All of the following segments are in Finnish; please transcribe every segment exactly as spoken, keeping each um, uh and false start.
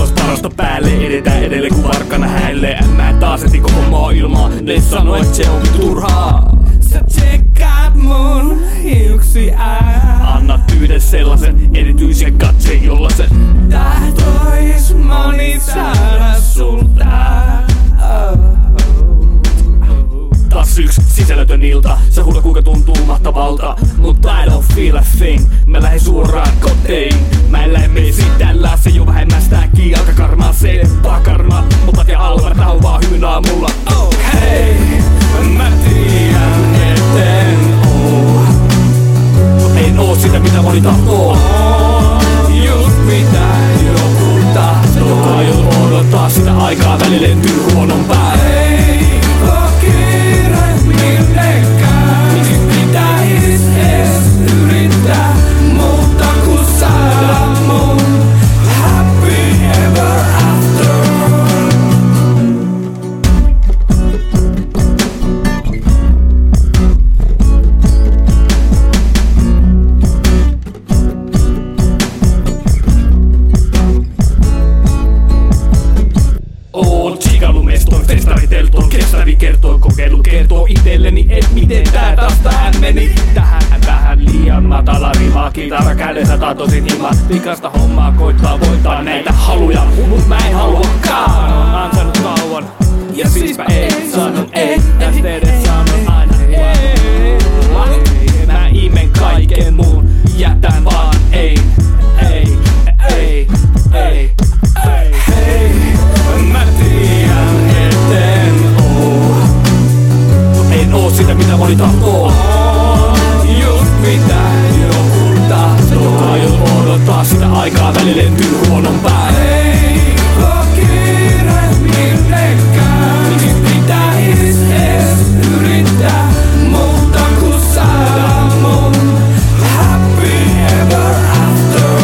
taas parasta päälle. Edetään edelleen kun varkkana häille. Mä taas etin koko maailmaa. Ne sanoo et se on turhaa. Sä tsekkaat mun hiuksia. Anna yhden sellasen erityisen katseen jollasen. Tahtois moni saada sulta. Oh. Taas yks sisällötön ilta. Sä huuda kuinka tuntuu mahtavalta. Mutta I don't feel a thing. Mä lähen suoraan kotiin. Mä en lähe mesi tällä. Se jo vähemmästäkin alka karmaa. Se ei pakarmaa. Mutta ja Alvar tää on vaan hyvin aamulla. Oh hei, mä tiedän etten oo. En oo sitä mitä moni tahtoo. Just mitä joku tahtoo. Joka aiot odottaa sitä aikaa välillä lentyy huonon päälle. Ei oo kiire minnekään. Miksi pitäis ees yrittää muuta kun saada mun happy ever after. Oon chiikalumestoon, festariteltoon, kestävi kertoo, kokeilu kertoo itelleni, et miten tää taas tähän meni. Tähän vähän liian matala rima, kitara kädessä tahtoisin hima. Vikasta hommaa koittaa voittaa näitä haluja, mut mä en haluakaan. On ansainnut kauan, ja siispä ei sanon ei, tästä edes sanon aina ei. Mä imen kaiken muun, jätän vaan ei, ei, ei, ei, ei. Hei, mä tiedän etten oo. En oo sitä mitä moni tahtoo. Just mitä joku tahtoo. Aiot odottaa sitä aikaa välillä lentyy huonon päälle. Ei oo kiire minnekään. Miksi pitäis ees yrittää muuta kun saada mun happy ever after.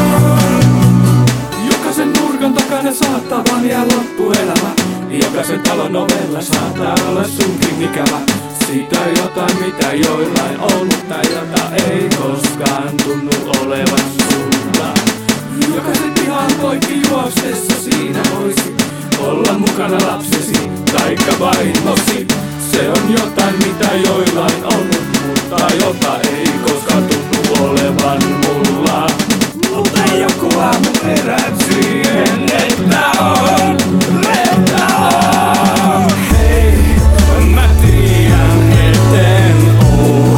Jokaisen nurkan takana saattaa vaan jää loppuelämä. Jokaisen talon ovella saattaa olla sunkin ikävä. Siitä jotain mitä joillain on, mutta jota ei koskaan tunnu olevan sulla. Jokaisen pihan poikki juostessa siinä voisi olla mukana lapsesi, taikka vaimosi. Se on jotain mitä joillain on, mutta jota ei koskaan tunnu olevan mulla. Mutta joku aamu herät siihen, että on, että on. Hei, mä tiedän etten oo.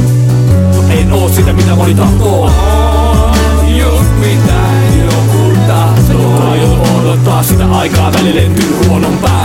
En oo sitä mitä moni tahtoo. Just mitä joku tahtoo. Aiot odottaa sitä aikaa välillä lentyy huonon päälle.